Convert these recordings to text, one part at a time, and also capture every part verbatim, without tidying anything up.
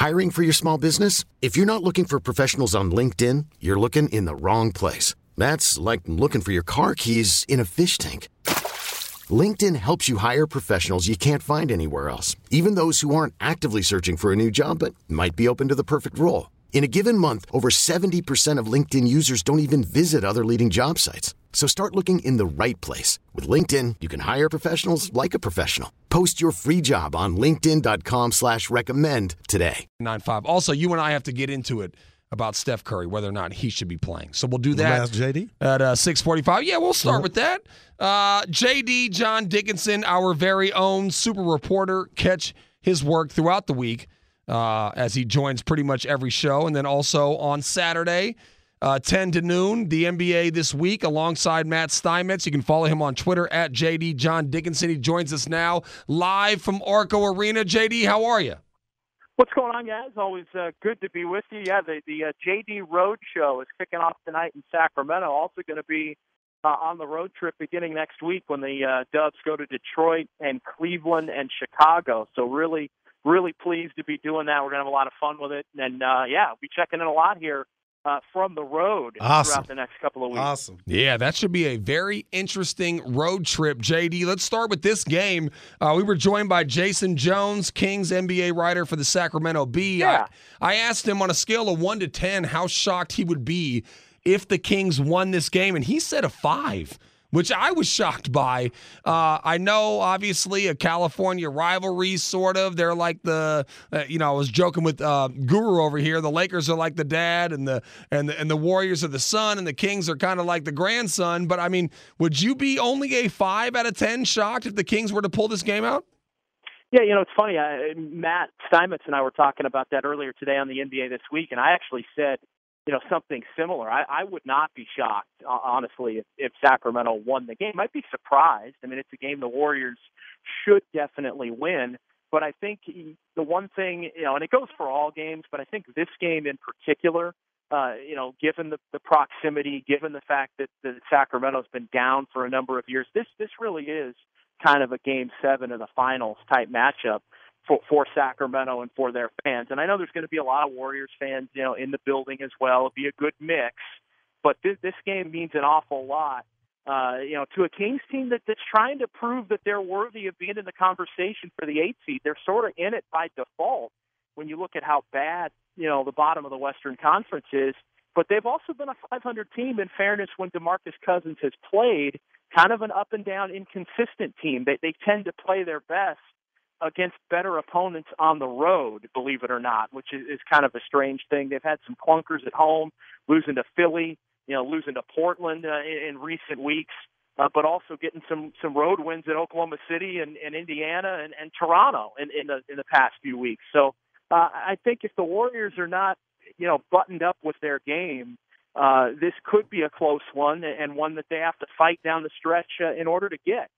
Hiring for your small business? If you're not looking for professionals on LinkedIn, you're looking in the wrong place. That's like looking for your car keys in a fish tank. LinkedIn helps you hire professionals you can't find anywhere else, even those who aren't actively searching for a new job but might be open to the perfect role. In a given month, over seventy percent of LinkedIn users don't even visit other leading job sites. So start looking in the right place. With LinkedIn, you can hire professionals like a professional. Post your free job on linkedin.com slash recommend today. nine five. Also, you and I have to get into it about Steph Curry, whether or not he should be playing. So we'll do that Last J D? at uh, six forty-five. Yeah, we'll start Yeah. with that. Uh, J D, John Dickinson, our very own super reporter. Catch his work throughout the week uh, as he joins pretty much every show. And then also on Saturday, uh, ten to noon, the N B A This Week alongside Matt Steinmetz. You can follow him on Twitter at J D John Dickinson. He joins us now live from Arco Arena. J D, how are you? What's going on, guys? Always uh, good to be with you. Yeah, the, the uh, J D Road Show is kicking off tonight in Sacramento. Also going to be uh, on the road trip beginning next week when the uh, Dubs go to Detroit and Cleveland and Chicago. So really, really pleased to be doing that. We're going to have a lot of fun with it. And, uh, yeah, we'll be checking in a lot here uh, from the road Awesome. throughout the next couple of weeks. Awesome. Yeah, that should be a very interesting road trip, J D. Let's start with this game. Uh, we were joined by Jason Jones, Kings N B A writer for the Sacramento Bee. Yeah. I, I asked him on a scale of one to ten how shocked he would be if the Kings won this game, and he said a five, which I was shocked by. Uh, I know, obviously, a California rivalry, sort of. They're like the, uh, you know, I was joking with uh, Guru over here. The Lakers are like the dad, and the and the, and the Warriors are the son, and the Kings are kind of like the grandson. But, I mean, would you be only a five out of ten shocked if the Kings were to pull this game out? Yeah, you know, it's funny. I, Matt Steinmetz and I were talking about that earlier today on the N B A This Week, and I actually said, you know, something similar. I, I would not be shocked, uh, honestly, if, if Sacramento won the game. I'd be surprised. I mean, it's a game the Warriors should definitely win. But I think the one thing, you know, and it goes for all games, but I think this game in particular, uh, you know, given the, the proximity, given the fact that, that Sacramento's been down for a number of years, this this really is kind of a game seven of the finals type matchup for, for Sacramento and for their fans. And I know there's going to be a lot of Warriors fans, you know, in the building as well. It'll be a good mix. But this, this game means an awful lot, uh, you know, to a Kings team that, that's trying to prove that they're worthy of being in the conversation for the eighth seed. They're sort of in it by default when you look at how bad, you know, the bottom of the Western Conference is. But they've also been a five hundred team, in fairness, when DeMarcus Cousins has played, kind of an up-and-down, inconsistent team. They, they tend to play their best against better opponents on the road, believe it or not, which is, is kind of a strange thing. They've had some clunkers at home, losing to Philly, you know, losing to Portland uh, in, in recent weeks, uh, but also getting some, some road wins at Oklahoma City and, and Indiana and, and Toronto in, in, the, in the past few weeks. So uh, I think if the Warriors are not, you know, buttoned up with their game, uh, this could be a close one and one that they have to fight down the stretch uh, in order to get.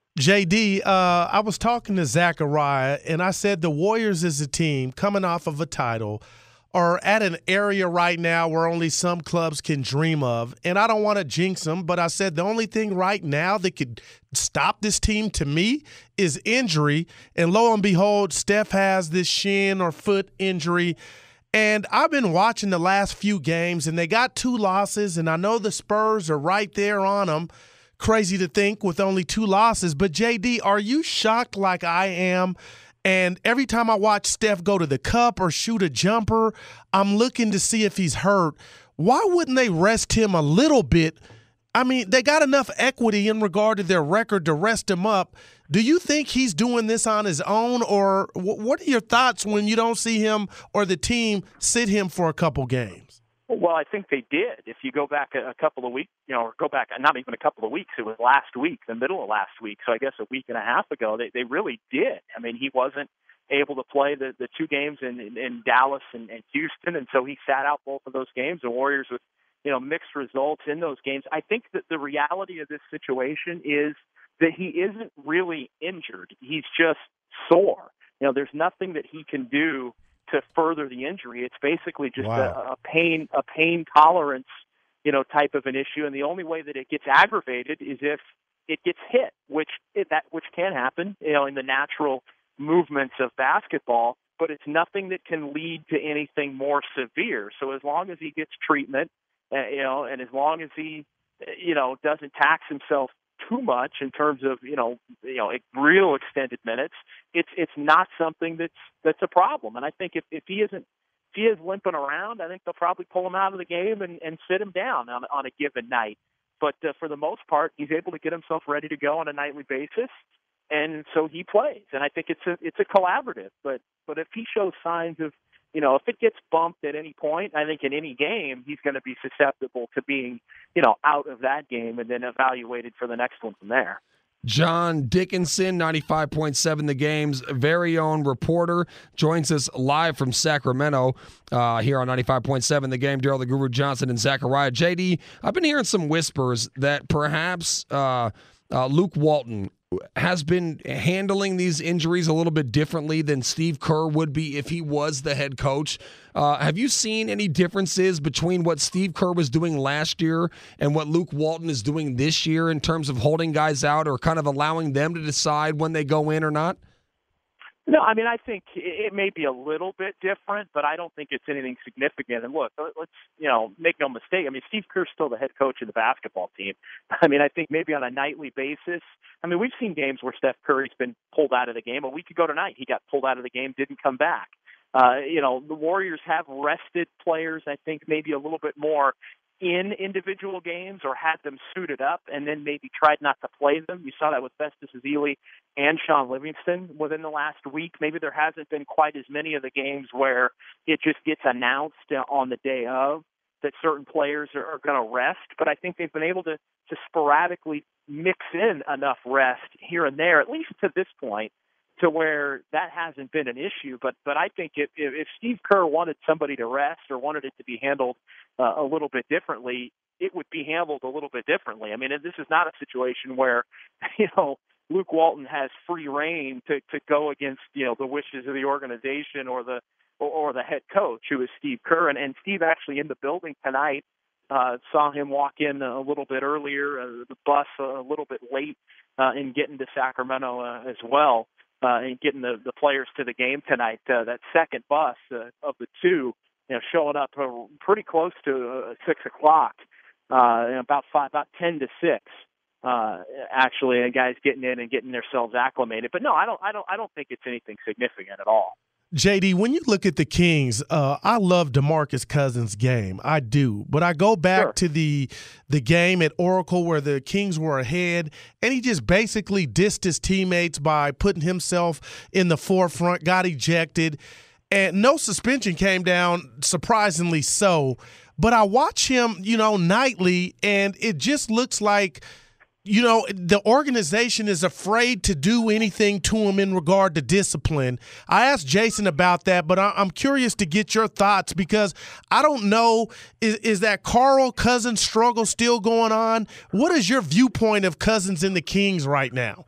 J D, uh, I was talking to Zachariah, and I said the Warriors as a team coming off of a title are at an area right now where only some clubs can dream of. And I don't want to jinx them, but I said the only thing right now that could stop this team to me is injury. And lo and behold, Steph has this shin or foot injury. And I've been watching the last few games, and they got two losses, and I know the Spurs are right there on them. Crazy to think with only two losses. But, J D, are you shocked like I am? And every time I watch Steph go to the cup or shoot a jumper, I'm looking to see if he's hurt. Why wouldn't they rest him a little bit? I mean, they got enough equity in regard to their record to rest him up. Do you think he's doing this on his own, or what are your thoughts when you don't see him or the team sit him for a couple games? Well, I think they did. If you go back a, a couple of weeks, you know, or go back not even a couple of weeks, it was last week, the middle of last week. So I guess a week and a half ago, they, they really did. I mean, he wasn't able to play the, the two games in, in, in Dallas and, and Houston, and so he sat out both of those games. The Warriors with, you know, mixed results in those games. I think that the reality of this situation is that he isn't really injured. He's just sore. You know, there's nothing that he can do to further the injury. It's basically just Wow. a, a pain, a pain tolerance, you know, type of an issue. And the only way that it gets aggravated is if it gets hit, which it, that which can happen, you know, in the natural movements of basketball. but it's nothing that can lead to anything more severe. So as long as he gets treatment, uh, you know, and as long as he, you know, doesn't tax himself too much in terms of, you know, you know, real extended minutes, it's it's not something that's that's a problem. And I think if, if he isn't if he is limping around, I think they'll probably pull him out of the game and, and sit him down on on a given night. But uh, for the most part, he's able to get himself ready to go on a nightly basis, and so he plays. And I think it's a it's a collaborative. But but if he shows signs of, you know, if it gets bumped at any point, I think in any game he's going to be susceptible to being, you know, out of that game and then evaluated for the next one from there. John Dickinson, ninety-five point seven The Game's very own reporter, joins us live from Sacramento uh, here on ninety-five point seven The Game. Daryl the Guru Johnson and Zachariah. J D, I've been hearing some whispers that perhaps uh, uh, Luke Walton has been handling these injuries a little bit differently than Steve Kerr would be if he was the head coach. Uh, have you seen any differences between what Steve Kerr was doing last year and what Luke Walton is doing this year in terms of holding guys out or kind of allowing them to decide when they go in or not? No, I mean, I think it may be a little bit different, but I don't think it's anything significant. And look, let's, you know, make no mistake. I mean, Steve Kerr's still the head coach of the basketball team. I mean, I think maybe on a nightly basis, I mean, we've seen games where Steph Curry's been pulled out of the game. A week ago tonight, he got pulled out of the game, didn't come back. Uh, you know, the Warriors have rested players, I think, maybe a little bit more in individual games or had them suited up and then maybe tried not to play them. You saw that with Festus Ezeli and Sean Livingston within the last week. Maybe there hasn't been quite as many of the games where it just gets announced on the day of that certain players are, are going to rest, but I think they've been able to, to sporadically mix in enough rest here and there, at least to this point, to where that hasn't been an issue. But but I think if, if Steve Kerr wanted somebody to rest or wanted it to be handled uh, a little bit differently, it would be handled a little bit differently. I mean, this is not a situation where, you know, Luke Walton has free reign to, to go against, you know, the wishes of the organization or the or, or the head coach, who is Steve Kerr. And, and Steve actually in the building tonight, uh, saw him walk in a little bit earlier, uh, the bus a little bit late uh, in getting to Sacramento uh, as well. Uh, and getting the, the players to the game tonight. Uh, that second bus uh, of the two, you know, showing up uh, pretty close to uh, six o'clock, uh, about five, about ten to six. Uh, actually, and guys getting in and getting themselves acclimated. But no, I don't, I don't, I don't think it's anything significant at all. J D, when you look at the Kings, uh, I love DeMarcus Cousins' game. I do. But I go back Sure. to the the game at Oracle where the Kings were ahead, and he just basically dissed his teammates by putting himself in the forefront, got ejected, and no suspension came down, surprisingly so. But I watch him, you know, nightly, and it just looks like – you know, the organization is afraid to do anything to him in regard to discipline. I asked Jason about that, but I'm curious to get your thoughts because I don't know, is, is that Carl Cousins struggle still going on? What is your viewpoint of Cousins and the Kings right now?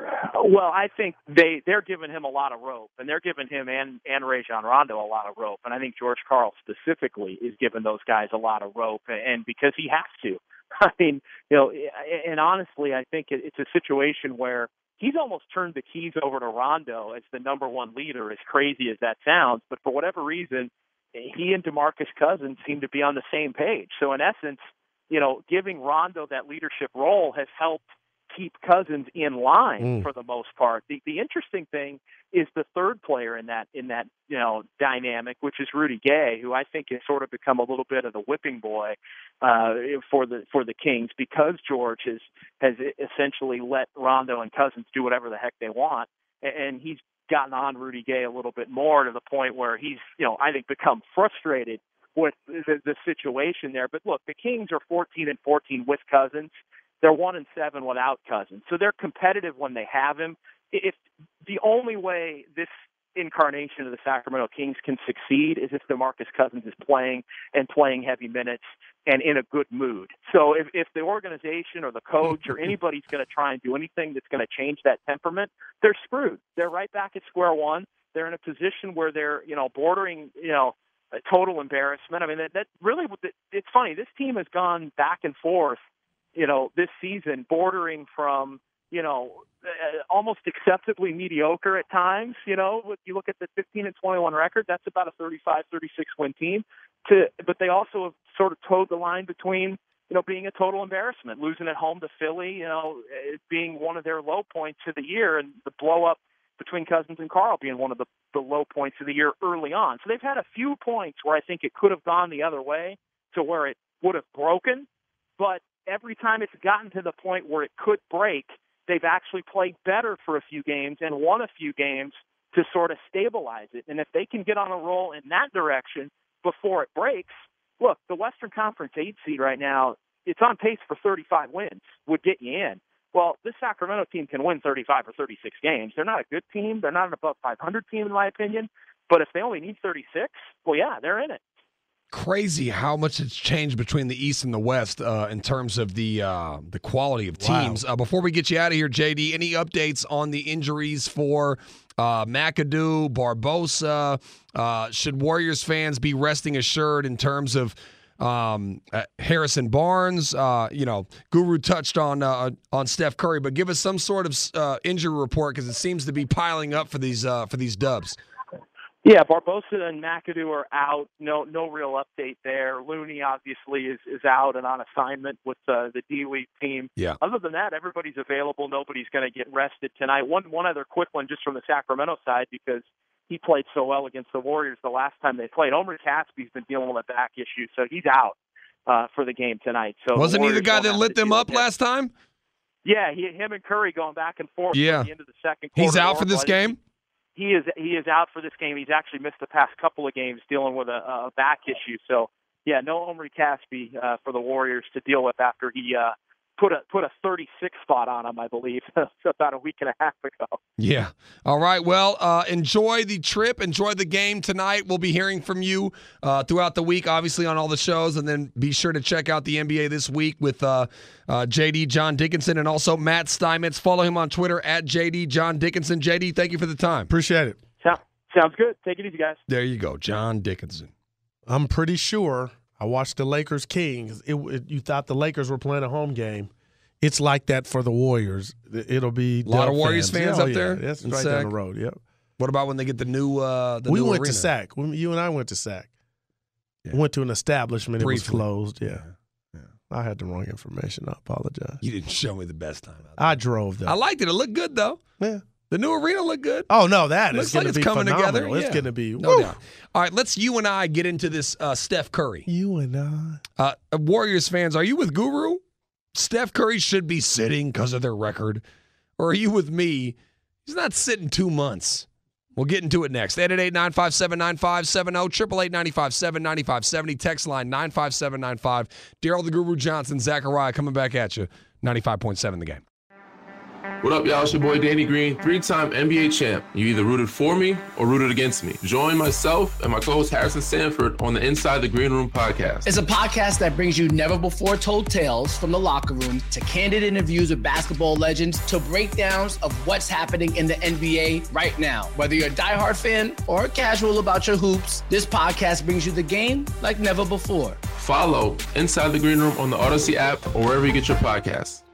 Well, I think they, they're giving him a lot of rope, and they're giving him and, and Rajon Rondo a lot of rope. And I think George Karl specifically is giving those guys a lot of rope, and because he has to. I mean, you know, and honestly, I think it's a situation where he's almost turned the keys over to Rondo as the number one leader, as crazy as that sounds. But for whatever reason, he and DeMarcus Cousins seem to be on the same page. So in essence, you know, giving Rondo that leadership role has helped keep Cousins in line mm. for the most part. The, the interesting thing is the third player in that in that you know dynamic, which is Rudy Gay, who I think has sort of become a little bit of the whipping boy uh, for the for the Kings because George has has essentially let Rondo and Cousins do whatever the heck they want, and he's gotten on Rudy Gay a little bit more to the point where he's you know I think become frustrated with the, the situation there. But look, the Kings are fourteen and fourteen with Cousins. They're one and seven without Cousins, so they're competitive when they have him. If the only way this incarnation of the Sacramento Kings can succeed is if DeMarcus Cousins is playing and playing heavy minutes and in a good mood. So if, if the organization or the coach or anybody's going to try and do anything that's going to change that temperament, they're screwed. They're right back at square one. They're in a position where they're, you know, bordering, you know, a total embarrassment. I mean, that, that really, it's funny. This team has gone back and forth, you know, this season, bordering from, you know, uh, almost acceptably mediocre at times. You know, if you look at the fifteen and twenty-one record, that's about a thirty-five, thirty-six win team. To, but they also have sort of towed the line between, you know, being a total embarrassment, losing at home to Philly, you know, it being one of their low points of the year, and the blow up between Cousins and Carl being one of the, the low points of the year early on. So they've had a few points where I think it could have gone the other way to where it would have broken. But every time it's gotten to the point where it could break, they've actually played better for a few games and won a few games to sort of stabilize it. And if they can get on a roll in that direction before it breaks, look, the Western Conference eight seed right now, it's on pace for thirty-five wins, would get you in. Well, this Sacramento team can win thirty-five or thirty-six games. They're not a good team. They're not an above five hundred team, in my opinion. But if they only need thirty-six, well, yeah, they're in it. Crazy how much it's changed between the East and the West uh, in terms of the uh, the quality of teams. Wow. Uh, before we get you out of here, J D, any updates on the injuries for uh, McAdoo, Barbosa? Uh, should Warriors fans be resting assured in terms of um, uh, Harrison Barnes? Uh, you know, Guru touched on uh, on Steph Curry, but give us some sort of uh, injury report because it seems to be piling up for these uh, for these Dubs. Yeah, Barbosa and McAdoo are out. No, no real update there. Looney obviously is, is out and on assignment with uh, the D-League team. Yeah. Other than that, everybody's available. Nobody's going to get rested tonight. One one other quick one just from the Sacramento side because he played so well against the Warriors the last time they played. Omri Casspe's been dealing with a back issue, so he's out uh, for the game tonight. So wasn't he the guy that lit them up last time? Yeah, he, him and Curry going back and forth yeah. at the end of the second quarter. He's out for this game? He is he is out for this game. He's actually missed the past couple of games dealing with a, a back issue. So, yeah, no Omri Casspe uh, for the Warriors to deal with after he uh, put a put a thirty-six spot on him, I believe, about a week and a half ago. Yeah. All right. Well, uh, enjoy the trip. Enjoy the game tonight. We'll be hearing from you uh, throughout the week, obviously, on all the shows. And then be sure to check out the N B A this week with uh, uh, J D John Dickinson and also Matt Steinmetz. Follow him on Twitter at J D John Dickinson. J D, thank you for the time. Appreciate it. So, sounds good. Take it easy, guys. There you go. John Dickinson. I'm pretty sure I watched the Lakers Kings. It, it, you thought the Lakers were playing a home game. It's like that for the Warriors. It'll be a lot of Warriors fans, fans yeah, up oh, there. Yeah. That's right Sac. Down the road. Yep. What about when they get the new? Uh, the we new went arena? to Sac. You and I went to Sac. Yeah. We went to an establishment. Briefly. It was closed. Yeah. yeah. I had the wrong information. I apologize. You didn't show me the best time. Out there. I drove though. I liked it. It looked good though. Yeah. The new arena looked good. Oh no, that looks is like going it's to be coming phenomenal. together. It's yeah. going to be no woo. doubt. All right, let's you and I get into this uh, Steph Curry. You and I. Uh, Warriors fans, are you with Guru? Steph Curry should be sitting because of their record. Or are you with me? He's not sitting two months. We'll get into it next. eight eight eight, nine five seven, nine five seven zero, eight eight eight, nine five seven, nine five seven zero, text line nine five seven nine five. Daryl the Guru Johnson, Zachariah coming back at you. ninety-five point seven The Game. What up, y'all? It's your boy Danny Green, three-time N B A champ. You either rooted for me or rooted against me. Join myself and my co-host Harrison Sanford on the Inside the Green Room podcast. It's a podcast that brings you never-before-told tales from the locker room to candid interviews with basketball legends to breakdowns of what's happening in the N B A right now. Whether you're a diehard fan or casual about your hoops, this podcast brings you the game like never before. Follow Inside the Green Room on the Odyssey app or wherever you get your podcasts.